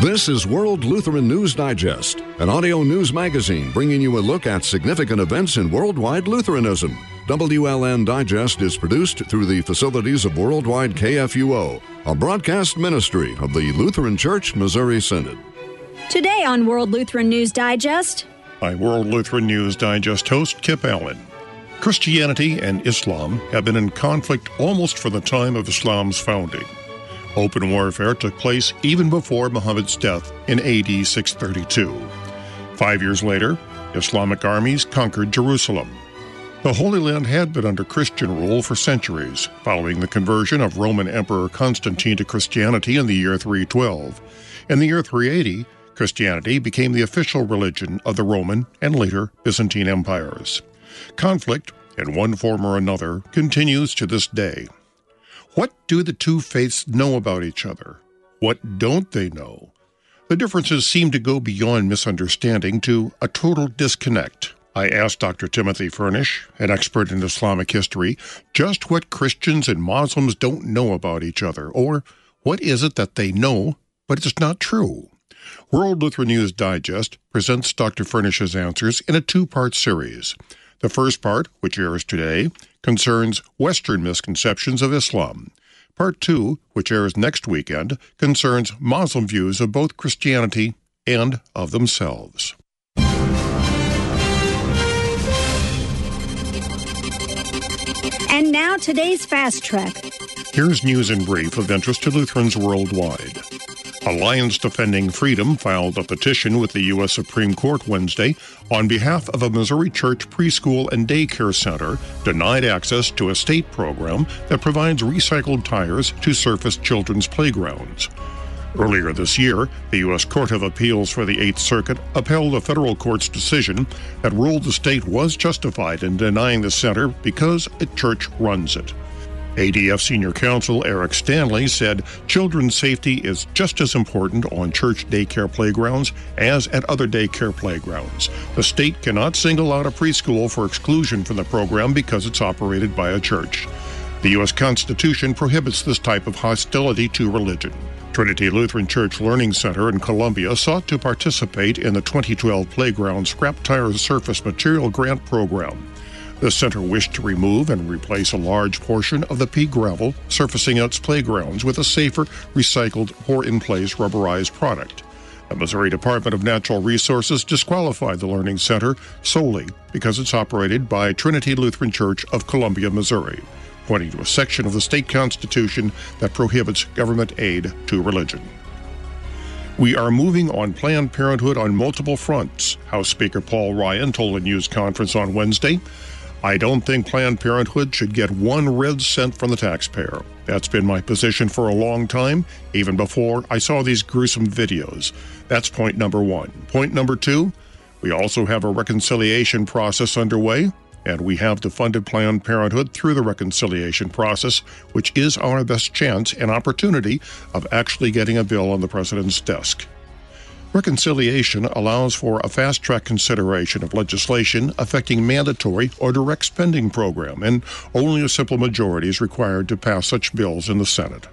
This is World Lutheran News Digest, an audio news magazine bringing you a look at significant events in worldwide Lutheranism. WLN Digest is produced through the facilities of Worldwide KFUO, a broadcast ministry of the Lutheran Church Missouri Synod. Today on World Lutheran News Digest, I'm World Lutheran News Digest host Kip Allen. Christianity and Islam have been in conflict almost from the time of Islam's founding. Open warfare took place even before Muhammad's death in AD 632. 5 years later, Islamic armies conquered Jerusalem. The Holy Land had been under Christian rule for centuries, following the conversion of Roman Emperor Constantine to Christianity in the year 312. In the year 380, Christianity became the official religion of the Roman and later Byzantine empires. Conflict, in one form or another, continues to this day. What do the two faiths know about each other? What don't they know? The differences seem to go beyond misunderstanding to a total disconnect. I asked Dr. Timothy Furnish, an expert in Islamic history, just what Christians and Muslims don't know about each other, or what is it that they know, but it's not true? World Lutheran News Digest presents Dr. Furnish's answers in a two-part series. The first part, which airs today, concerns Western misconceptions of Islam. Part 2, which airs next weekend, concerns Muslim views of both Christianity and of themselves. and now today's Fast Track. Here's news in brief of interest to Lutherans worldwide. Alliance Defending Freedom filed a petition with the U.S. Supreme Court Wednesday on behalf of a Missouri church preschool and daycare center denied access to a state program that provides recycled tires to surface children's playgrounds. Earlier this year, the U.S. Court of Appeals for the Eighth Circuit upheld a federal court's decision that ruled the state was justified in denying the center because a church runs it. ADF Senior Counsel Eric Stanley said children's safety is just as important on church daycare playgrounds as at other daycare playgrounds. The state cannot single out a preschool for exclusion from the program because it's operated by a church. The U.S. Constitution prohibits this type of hostility to religion. Trinity Lutheran Church Learning Center in Columbia sought to participate in the 2012 Playground Scrap Tire Surface Material Grant Program. The center wished to remove and replace a large portion of the pea gravel surfacing its playgrounds with a safer, recycled, pour-in-place rubberized product. The Missouri Department of Natural Resources disqualified the Learning Center solely because it's operated by Trinity Lutheran Church of Columbia, Missouri, pointing to a section of the state constitution that prohibits government aid to religion. We are moving on Planned Parenthood on multiple fronts, House Speaker Paul Ryan told a news conference on Wednesday. I don't think Planned Parenthood should get one red cent from the taxpayer. That's been my position for a long time, even before I saw these gruesome videos. That's point number one. Point number two, we also have a reconciliation process underway, and we have defunded Planned Parenthood through the reconciliation process, which is our best chance and opportunity of actually getting a bill on the president's desk. Reconciliation allows for a fast-track consideration of legislation affecting mandatory or direct spending program, and only a simple majority is required to pass such bills in the Senate.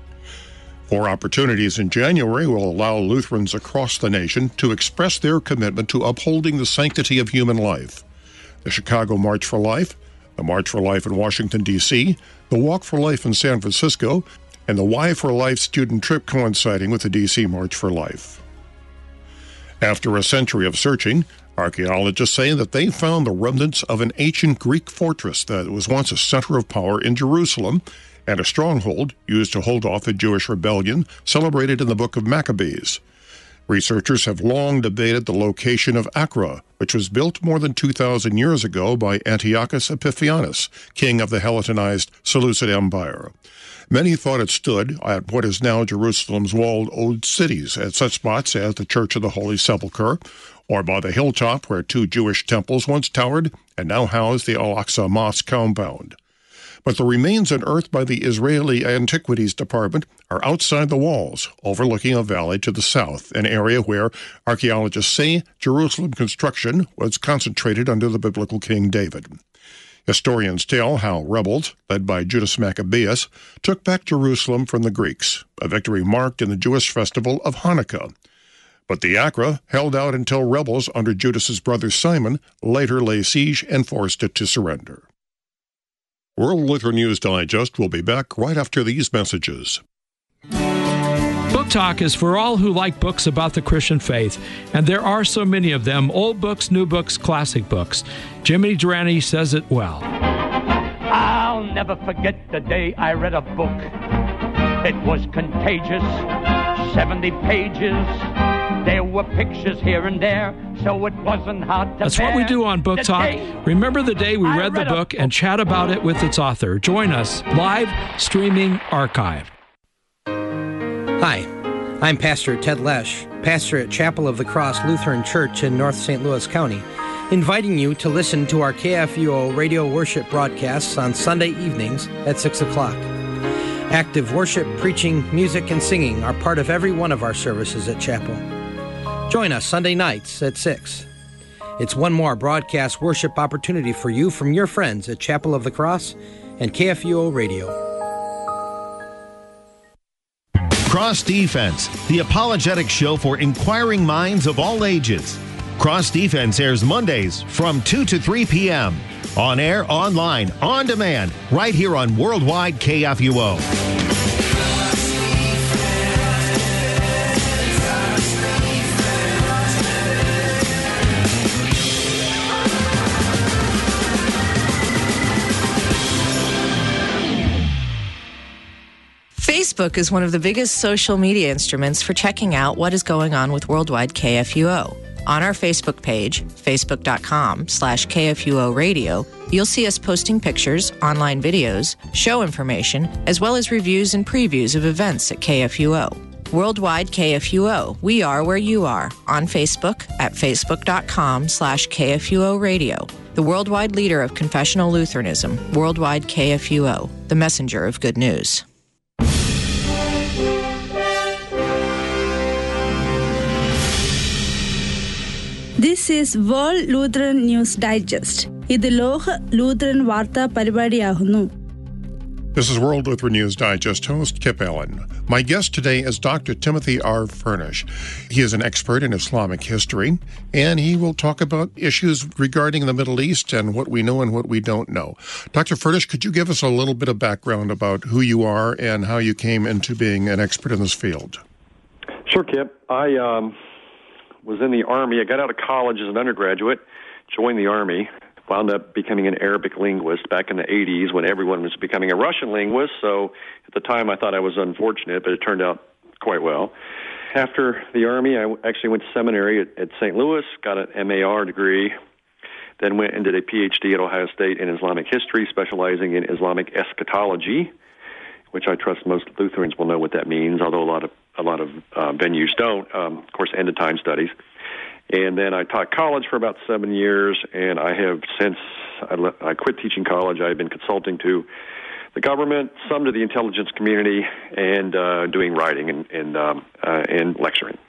4 opportunities in January will allow Lutherans across the nation to express their commitment to upholding the sanctity of human life. The Chicago March for Life, the March for Life in Washington, D.C., the Walk for Life in San Francisco, and the Y for Life student trip coinciding with the D.C. March for Life. After a century of searching, archaeologists say that they found the remnants of an ancient Greek fortress that was once a center of power in Jerusalem and a stronghold used to hold off the Jewish rebellion celebrated in the book of Maccabees. Researchers have long debated the location of Acra, which was built more than 2,000 years ago by Antiochus Epiphanes, king of the Hellenicized Seleucid Empire. Many thought it stood at what is now Jerusalem's walled old cities, at such spots as the Church of the Holy Sepulchre, or by the hilltop where 2 Jewish temples once towered and now house the Al-Aqsa Mosque compound. But the remains unearthed by the Israeli Antiquities Department are outside the walls, overlooking a valley to the south, an area where archaeologists say Jerusalem construction was concentrated under the biblical King David. Historians tell how rebels, led by Judas Maccabeus, took back Jerusalem from the Greeks, a victory marked in the Jewish festival of Hanukkah. But the Acra held out until rebels under Judas's brother Simon later lay siege and forced it to surrender. World Lutheran News Digest will be back right after these messages. Book Talk is for all who like books about the Christian faith, and there are so many of them, old books, new books, classic books. Jimmy Durante says it well. I'll never forget the day I read a book. It was contagious, 70 pages. There were pictures here and there, so it wasn't hard to That's what we do on Book Talk. Remember the day we read the book and chat about it with its author. Join us, live, streaming, archived. Hi, I'm Pastor Ted Lesh, pastor at Chapel of the Cross Lutheran Church in North St. Louis County, inviting you to listen to our KFUO radio worship broadcasts on Sunday evenings at 6 o'clock. Active worship, preaching, music, and singing are part of every one of our services at Chapel. Join us Sunday nights at 6. It's one more broadcast worship opportunity for you from your friends at Chapel of the Cross and KFUO Radio. Cross Defense, the apologetic show for inquiring minds of all ages. Cross Defense airs Mondays from 2 to 3 p.m. On air, online, on demand, right here on Worldwide KFUO. Facebook is one of the biggest social media instruments for checking out what is going on with Worldwide KFUO. On our Facebook page, facebook.com/KFUO Radio, you'll see us posting pictures, online videos, show information, as well as reviews and previews of events at KFUO. Worldwide KFUO, we are where you are. On Facebook at facebook.com/KFUO Radio. The worldwide leader of confessional Lutheranism, Worldwide KFUO, the messenger of good news. This is World Lutheran News Digest. ഇത് ലോക Lutheran വാർത്താ പരിപാടിയാകുന്നു. This is World Lutheran News Digest host Kip Allen. My guest today is Dr. Timothy R. Furnish. He is an expert in Islamic history, and he will talk about issues regarding the Middle East and what we know and what we don't know. Dr. Furnish, could you give us a little bit of background about who you are and how you came into being an expert in this field? Sure, Kip. I was in the Army. I got out of college as an undergraduate, joined the Army, wound up becoming an Arabic linguist back in the 80s when everyone was becoming a Russian linguist. So at the time I thought I was unfortunate, but it turned out quite well. After the Army, I actually went to seminary at St. Louis, got an MAR degree, then went and did a PhD at Ohio State in Islamic history, specializing in Islamic eschatology, which I trust most Lutherans will know what that means, although a lot of venues don't. Of course, end-of-time studies. And then I taught college for about 7 years, and I have since I quit teaching college. I've been consulting to the government, some to the intelligence community, and doing writing and lecturing.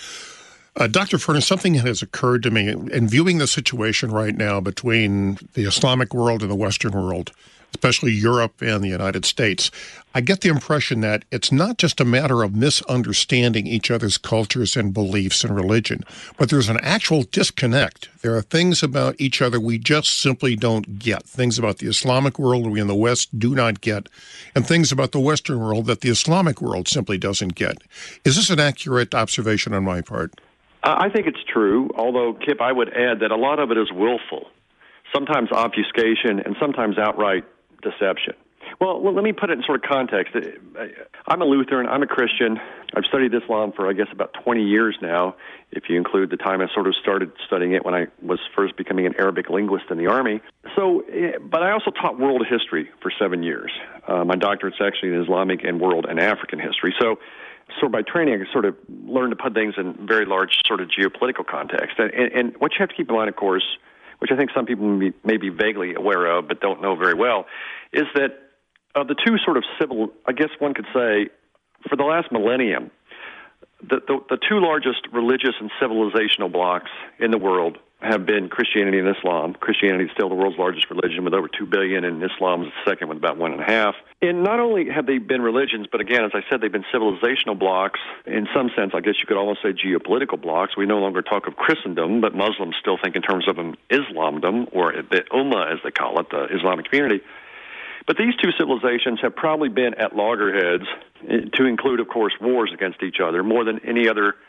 Dr. Furnish, something has occurred to me in viewing the situation right now between the Islamic world and the Western world, especially Europe and the United States. I get the impression that it's not just a matter of misunderstanding each other's cultures and beliefs and religion, but there's an actual disconnect. There are things about each other we just simply don't get, things about the Islamic world we in the West do not get, and things about the Western world that the Islamic world simply doesn't get. Is this an accurate observation on my part? I think it's true, although, Kip, I would add that a lot of it is willful, sometimes obfuscation, and sometimes outright deception. Well, let me put it in sort of context. I'm a Lutheran. I'm a Christian. I've studied Islam for, I guess, about 20 years now, if you include the time I sort of started studying it when I was first becoming an Arabic linguist in the Army. But I also taught world history for 7 years. My doctorate's actually in Islamic and world and African history. So by training, I sort of learned to put things in very large sort of geopolitical context. And what you have to keep in mind, of course, which I think some people may be vaguely aware of but don't know very well, is that of the two sort of civil, I guess one could say, for the last millennium, the two largest religious and civilizational blocks in the world have been Christianity and Islam. Christianity is still the world's largest religion with over 2 billion, and Islam is the second with about 1.5. And not only have they been religions, but again, as I said, they've been civilizational blocks. In some sense, I guess you could almost say geopolitical blocks. We no longer talk of Christendom, but Muslims still think in terms of an Islamdom, or the Ummah, as they call it, the Islamic community. But these two civilizations have probably been at loggerheads, to include, of course, wars against each other, more than any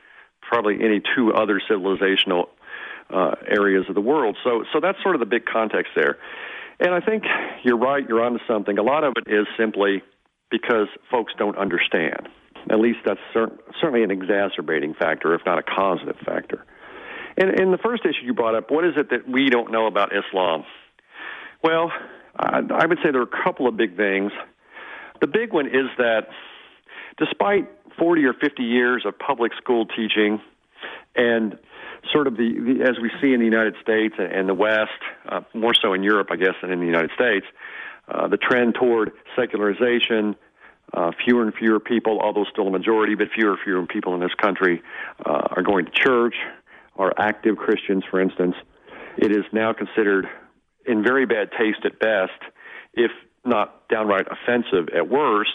two other civilizational areas of the world. So that's sort of the big context there. And I think you're right, you're onto something. A lot of it is simply because folks don't understand. At least that's certainly an exacerbating factor, if not a causative factor. And the first issue you brought up, what is it that we don't know about Islam? Well, I would say there are a couple of big things. The big one is that despite 40 or 50 years of public school teaching and sort of the as we see in the United States and the West, more so in Europe, I guess, than in the United States, the trend toward secularization, fewer and fewer people, although still a majority, but fewer and fewer people in this country are going to church, are active Christians, for instance. It is now considered in very bad taste at best, if not downright offensive at worst,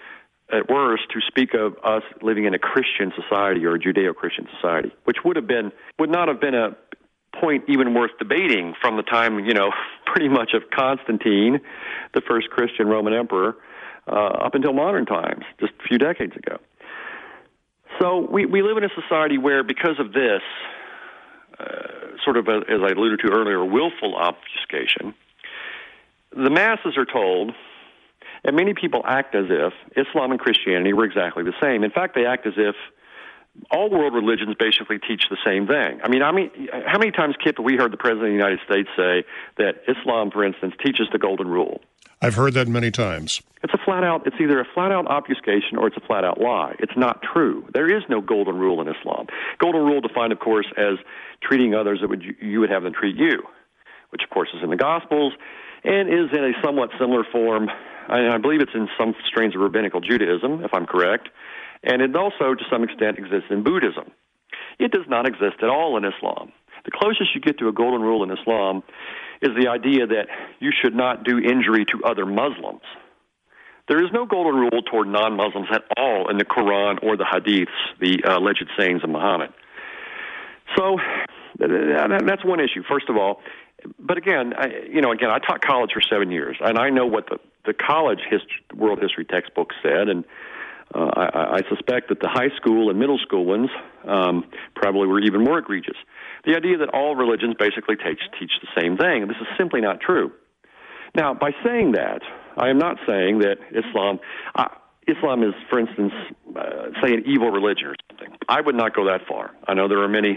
to speak of us living in a Christian society or a Judeo-Christian society, which would not have been a point even worth debating from the time, pretty much of Constantine, the first Christian Roman emperor, up until modern times, just a few decades ago. So we live in a society where, because of this, sort of, as I alluded to earlier, willful obfuscation, the masses are told, and many people act as if Islam and Christianity were exactly the same. In fact, they act as if all world religions basically teach the same thing. I mean, how many times, Kip, have we heard the President of the United States say that Islam, for instance, teaches the Golden Rule? I've heard that many times. It's either a flat-out obfuscation or it's a flat-out lie. It's not true. There is no Golden Rule in Islam. Golden Rule defined, of course, as treating others that you would have them treat you, which, of course, is in the Gospels and is in a somewhat similar form. I believe it's in some strains of rabbinical Judaism, if I'm correct, and it also, to some extent, exists in Buddhism. It does not exist at all in Islam. The closest you get to a golden rule in Islam is the idea that you should not do injury to other Muslims. There is no golden rule toward non-Muslims at all in the Quran or the Hadiths, the alleged sayings of Muhammad. So that's one issue, first of all. But again, I taught college for 7 years, and I know what the college world history textbooks said, and I suspect that the high school and middle school ones probably were even more egregious. The idea that all religions basically teach the same thing, and this is simply not true. Now, by saying that, I am not saying that Islam is, for instance, say an evil religion or something. I would not go that far. I know there are many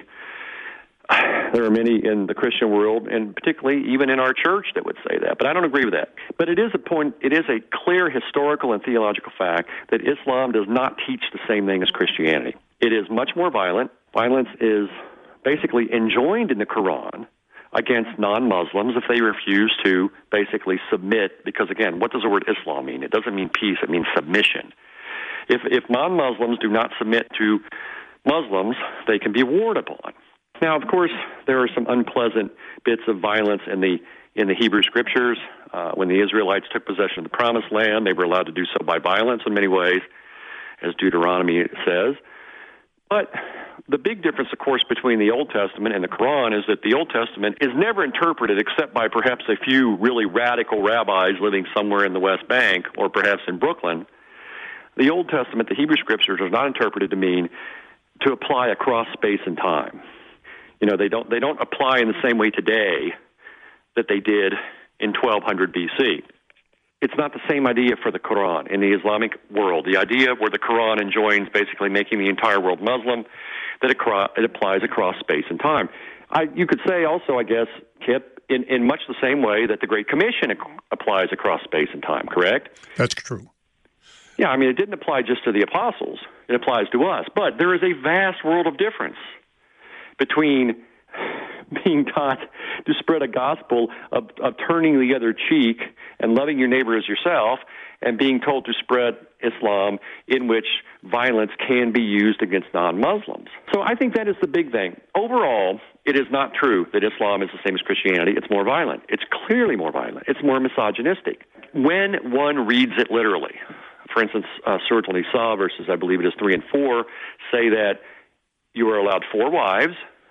in the Christian world, and particularly even in our church, that would say that. But I don't agree with that. But it is a clear historical and theological fact that Islam does not teach the same thing as Christianity. It is much more violent. Violence is basically enjoined in the Quran against non-Muslims if they refuse to basically submit, because again, what does the word Islam mean? It doesn't mean peace, it means submission. If non-Muslims do not submit to Muslims, they can be warred upon. Now, of course, there are some unpleasant bits of violence in the Hebrew Scriptures. When the Israelites took possession of the Promised Land, they were allowed to do so by violence in many ways, as Deuteronomy says. But the big difference, of course, between the Old Testament and the Quran is that the Old Testament is never interpreted except by perhaps a few really radical rabbis living somewhere in the West Bank or perhaps in Brooklyn. The Old Testament, the Hebrew Scriptures, are not interpreted to mean to apply across space and time. They don't apply in the same way today that they did in 1200 BC. It's not the same idea for the Quran in the Islamic world. The idea where the Quran enjoins basically making the entire world Muslim, that it applies across space and time. You could say also, I guess, Kip, in much the same way that the Great Commission applies across space and time, correct? That's true. Yeah, it didn't apply just to the apostles. It applies to us. But there is a vast world of difference between being taught to spread a gospel of turning the other cheek and loving your neighbor as yourself, and being told to spread Islam in which violence can be used against non-Muslims. So I think that is the big thing. Overall, it is not true that Islam is the same as Christianity. It's more violent. It's clearly more violent. It's more misogynistic. When one reads it literally, for instance, Surah Al-Nisa verses, I believe it is 3 and 4, say that you are allowed 4 wives,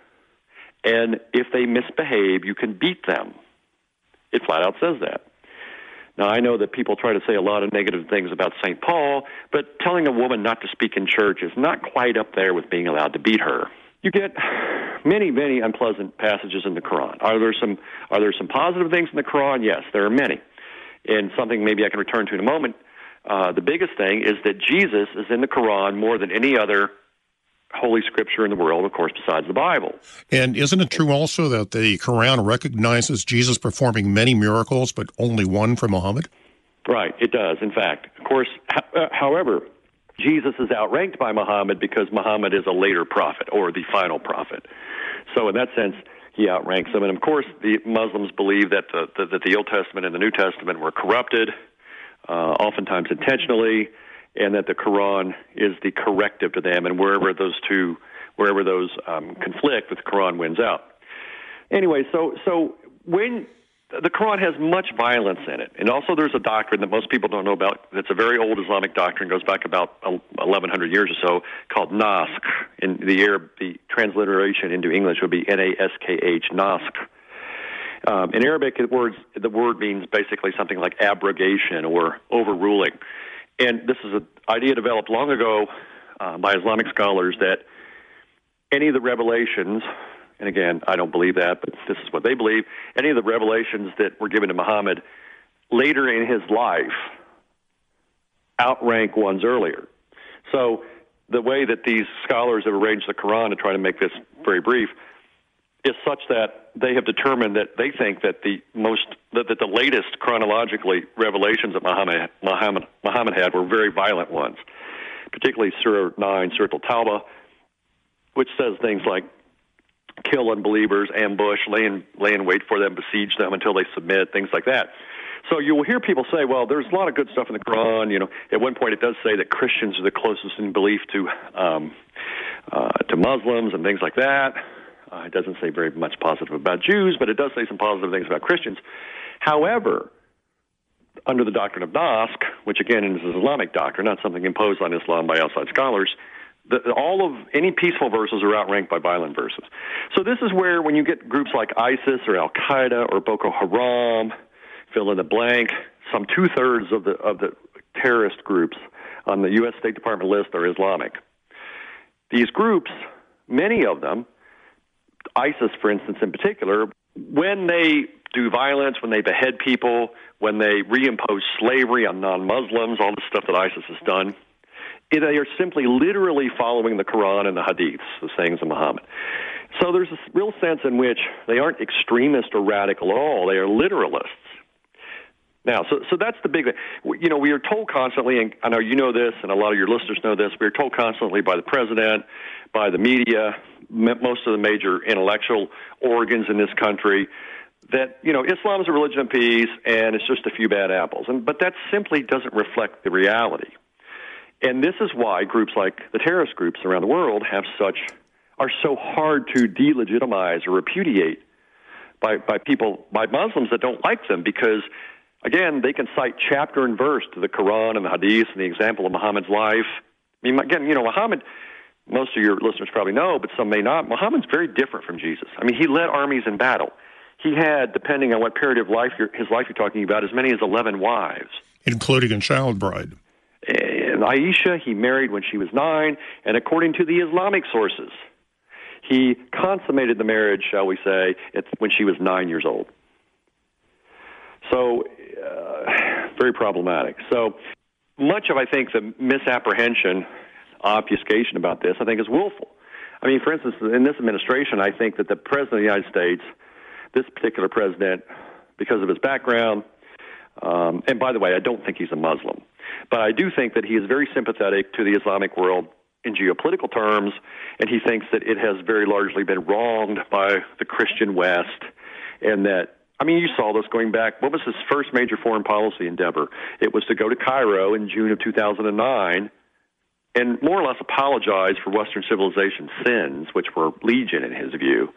and if they misbehave, you can beat them. It flat out says that. Now, I know that people try to say a lot of negative things about St. Paul, but telling a woman not to speak in church is not quite up there with being allowed to beat her. You get many, many unpleasant passages in the Quran. Are there some positive things in the Quran? Yes, there are many. And something maybe I can return to in a moment. The biggest thing is that Jesus is in the Quran more than any other Holy Scripture in the world, of course, besides the Bible. And isn't it true also that the Quran recognizes Jesus performing many miracles, but only one for Muhammad? Right, it does, in fact. Of course, however, Jesus is outranked by Muhammad because Muhammad is a later prophet, or the final prophet. So in that sense, he outranks him. And of course, the Muslims believe that the Old Testament and the New Testament were corrupted, oftentimes intentionally, and that the Quran is the corrective to them, and wherever those conflict, the Quran wins out. Anyway, so when the Quran has much violence in it, and also there's a doctrine that most people don't know about that's a very old Islamic doctrine, goes back about 1,100 years or so, called Naskh. In the Arab, the transliteration into English would be Naskh, Naskh. In Arabic, the word means basically something like abrogation or overruling. And this is an idea developed long ago by Islamic scholars that any of the revelations, and again, I don't believe that, but this is what they believe, any of the revelations that were given to Muhammad later in his life outrank ones earlier. So the way that these scholars have arranged the Quran to try to make this very brief is such that they have determined that they think that the latest chronologically revelations that Muhammad had were very violent ones, particularly Surah 9, Surah Al-Tawbah, which says things like kill unbelievers, ambush, lay in wait for them, besiege them until they submit, things like that. So you will hear people say, well, there's a lot of good stuff in the Quran. You know, at one point it does say that Christians are the closest in belief to Muslims and things like that. It doesn't say very much positive about Jews, but it does say some positive things about Christians. However, under the doctrine of Naskh, which again is an Islamic doctrine, not something imposed on Islam by outside scholars, all of any peaceful verses are outranked by violent verses. So this is where, when you get groups like ISIS or Al Qaeda or Boko Haram, fill in the blank, some 2/3 of the terrorist groups on the U.S. State Department list are Islamic. These groups, many of them, ISIS, for instance, in particular, when they do violence, when they behead people, when they reimpose slavery on non-Muslims, all the stuff that ISIS has done, they are simply literally following the Quran and the Hadiths, the sayings of Muhammad. So there's a real sense in which they aren't extremist or radical at all. They are literalists. Now, so that's the big thing. You know, we are told constantly, and I know you know this, and a lot of your listeners know this, we are told constantly by the president, by the media, most of the major intellectual organs in this country, that, you know, Islam is a religion of peace, and it's just a few bad apples. But that simply doesn't reflect the reality. And this is why groups like the terrorist groups around the world are so hard to delegitimize or repudiate by Muslims that don't like them, because again, they can cite chapter and verse to the Quran and the Hadith and the example of Muhammad's life. I mean, again, you know, Muhammad, most of your listeners probably know, but some may not, Muhammad's very different from Jesus. I mean, he led armies in battle. He had, depending on what period of his life you're talking about, as many as 11 wives. Including a child bride. And Aisha, he married when she was 9, and according to the Islamic sources, he consummated the marriage, shall we say, when she was 9 years old. So, very problematic. So much of, I think, the misapprehension, obfuscation about this, I think, is willful. I mean, for instance, in this administration, I think that the President of the United States, this particular president, because of his background, and by the way, I don't think he's a Muslim, but I do think that he is very sympathetic to the Islamic world in geopolitical terms, and he thinks that it has very largely been wronged by the Christian West, and that, I mean, you saw this going back. What was his first major foreign policy endeavor? It was to go to Cairo in June of 2009 and more or less apologize for Western civilization's sins, which were legion in his view.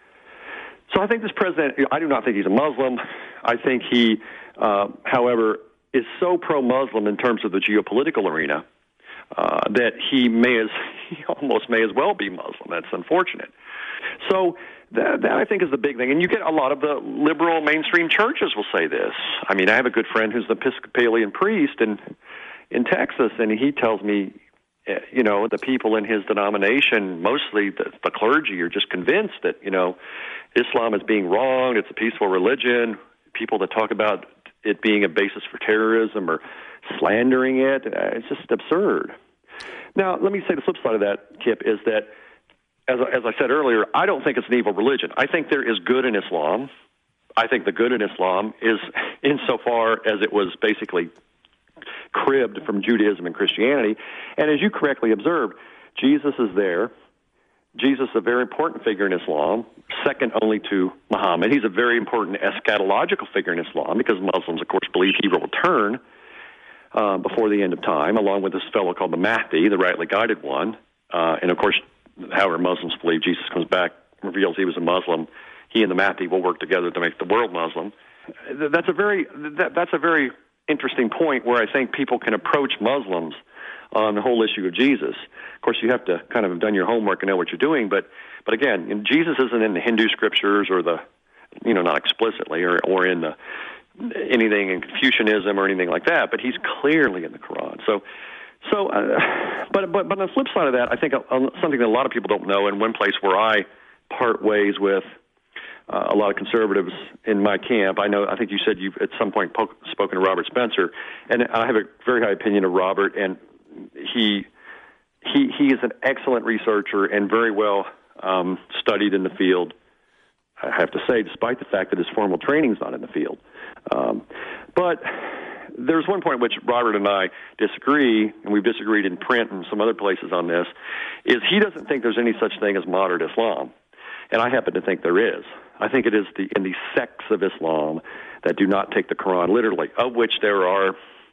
So I think this president, I do not think he's a Muslim. I think he, however, is so pro-Muslim in terms of the geopolitical arena that he almost may as well be Muslim. That's unfortunate. So that I think is the big thing. And you get a lot of the liberal mainstream churches will say this. I mean, I have a good friend who's an Episcopalian priest in Texas, and he tells me, you know, the people in his denomination, mostly the clergy, are just convinced that, you know, Islam is being wronged. It's a peaceful religion. People that talk about it being a basis for terrorism or slandering it, it's just absurd. Now, let me say the flip side of that, Kip, is that, as I said earlier, I don't think it's an evil religion. I think there is good in Islam. I think the good in Islam is insofar as it was basically cribbed from Judaism and Christianity. And as you correctly observed, Jesus is there. Jesus is a very important figure in Islam, second only to Muhammad. He's a very important eschatological figure in Islam because Muslims, of course, believe he will return before the end of time, along with this fellow called the Mahdi, the rightly guided one. And, of course, however Muslims believe Jesus comes back, reveals he was a Muslim, he and the Mahdi will work together to make the world Muslim. That's a very interesting point where I think people can approach Muslims on the whole issue of Jesus. Of course, you have to kind of have done your homework and know what you're doing, but again, Jesus isn't in the Hindu scriptures or the, you know, not explicitly or in the anything in Confucianism or anything like that, but he's clearly in the Quran. But on the flip side of that, I think something that a lot of people don't know, and one place where I part ways with a lot of conservatives in my camp. I think you said you've at some point spoken to Robert Spencer, and I have a very high opinion of Robert, and he is an excellent researcher and very well studied in the field. I have to say, despite the fact that his formal training is not in the field. But there's one point which Robert and I disagree, and we've disagreed in print and some other places on this, is he doesn't think there's any such thing as moderate Islam. And I happen to think there is. I think it is in the sects of Islam that do not take the Quran literally, of which there are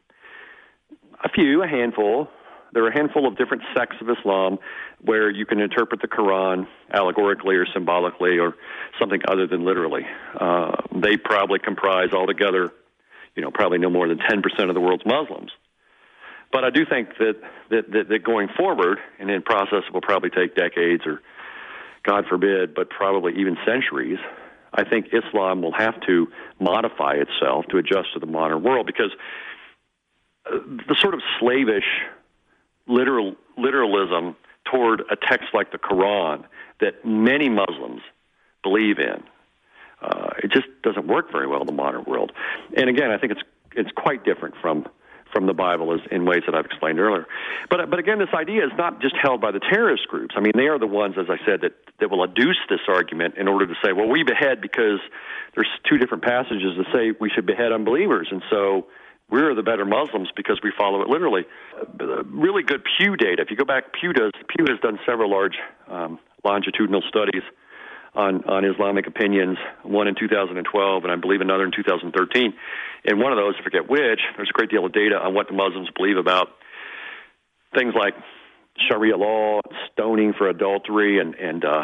a handful. There are a handful of different sects of Islam where you can interpret the Quran allegorically or symbolically or something other than literally. They probably comprise altogether, you know, probably no more than 10% of the world's Muslims. But I do think that going forward, and in process it will probably take decades or, God forbid, but probably even centuries, I think Islam will have to modify itself to adjust to the modern world because the sort of slavish literalism toward a text like the Quran that many Muslims believe in, it just doesn't work very well in the modern world. And again, I think it's quite different from the Bible is in ways that I've explained earlier. But again, this idea is not just held by the terrorist groups. I mean, they are the ones, as I said, that will adduce this argument in order to say, well, we behead because there's two different passages that say we should behead unbelievers, and so we're the better Muslims because we follow it literally. Really good Pew data. If you go back, Pew has done several large longitudinal studies on Islamic opinions, one in 2012 and I believe another in 2013. And one of those, I forget which, there's a great deal of data on what the Muslims believe about things like Sharia law, stoning for adultery, and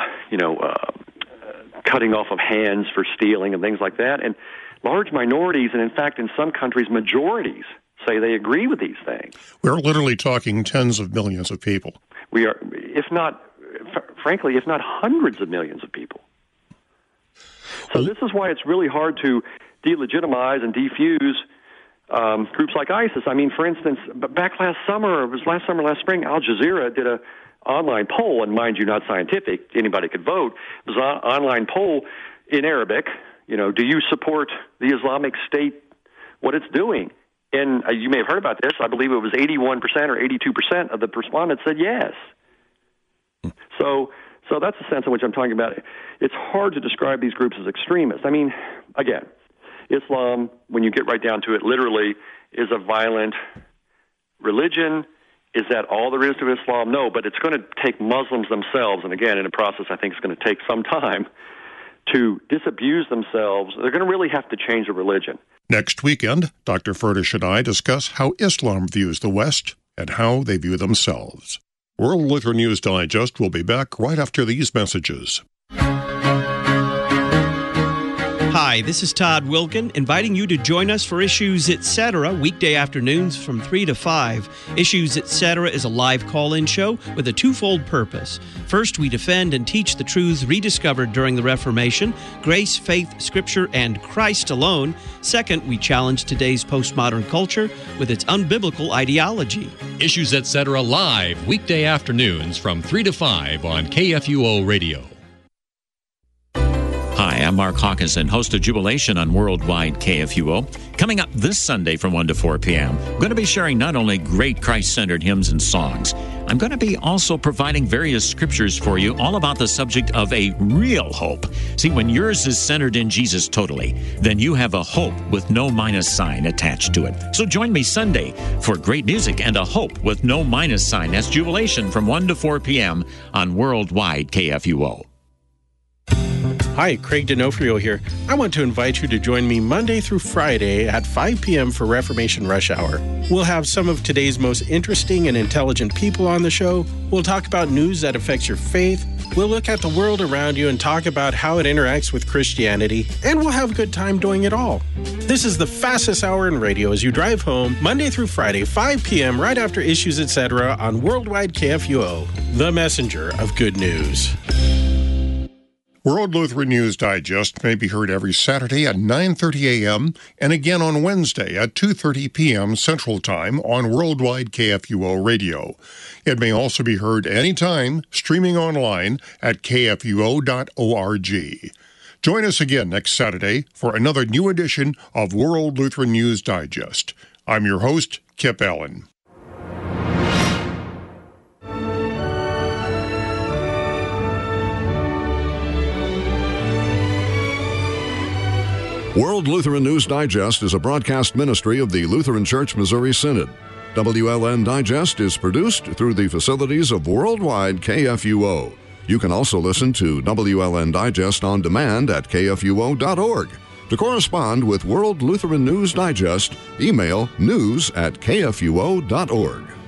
cutting off of hands for stealing and things like that. And large minorities, and in fact in some countries majorities, say they agree with these things. We're literally talking tens of millions of people. We are, if not hundreds of millions of people. So this is why it's really hard to delegitimize and defuse groups like ISIS. I mean, for instance, back last last spring, Al Jazeera did a online poll, and mind you, not scientific, anybody could vote. It was an online poll in Arabic, you know, do you support the Islamic State, what it's doing? And you may have heard about this. I believe it was 81% or 82% of the respondents said yes. So that's the sense in which I'm talking about. It's hard to describe these groups as extremists. I mean, again, Islam, when you get right down to it, literally is a violent religion. Is that all there is to Islam? No, but it's going to take Muslims themselves, and again, in a process I think it's going to take some time, to disabuse themselves. They're going to really have to change the religion. Next weekend, Dr. Furtish and I discuss how Islam views the West and how they view themselves. World Lutheran News Digest will be back right after these messages. Hi, this is Todd Wilkin, inviting you to join us for Issues Etc. weekday afternoons from 3 to 5. Issues Etc. is a live call-in show with a twofold purpose. First, we defend and teach the truths rediscovered during the Reformation, grace, faith, Scripture, and Christ alone. Second, we challenge today's postmodern culture with its unbiblical ideology. Issues Etc. live weekday afternoons from 3 to 5 on KFUO Radio. Hi, I'm Mark Hawkinson, host of Jubilation on Worldwide KFUO. Coming up this Sunday from 1 to 4 p.m., I'm going to be sharing not only great Christ-centered hymns and songs, I'm going to be also providing various scriptures for you all about the subject of a real hope. See, when yours is centered in Jesus totally, then you have a hope with no minus sign attached to it. So join me Sunday for great music and a hope with no minus sign. That's Jubilation from 1 to 4 p.m. on Worldwide KFUO. Hi, Craig D'Onofrio here. I want to invite you to join me Monday through Friday at 5 p.m. for Reformation Rush Hour. We'll have some of today's most interesting and intelligent people on the show. We'll talk about news that affects your faith. We'll look at the world around you and talk about how it interacts with Christianity. And we'll have a good time doing it all. This is the fastest hour in radio as you drive home Monday through Friday, 5 p.m. right after Issues Etc. on Worldwide KFUO, the messenger of good news. World Lutheran News Digest may be heard every Saturday at 9:30 a.m. and again on Wednesday at 2:30 p.m. Central Time on Worldwide KFUO Radio. It may also be heard anytime streaming online at kfuo.org. Join us again next Saturday for another new edition of World Lutheran News Digest. I'm your host, Kip Allen. World Lutheran News Digest is a broadcast ministry of the Lutheran Church Missouri Synod. WLN Digest is produced through the facilities of Worldwide KFUO. You can also listen to WLN Digest on demand at kfuo.org. To correspond with World Lutheran News Digest, email news@kfuo.org.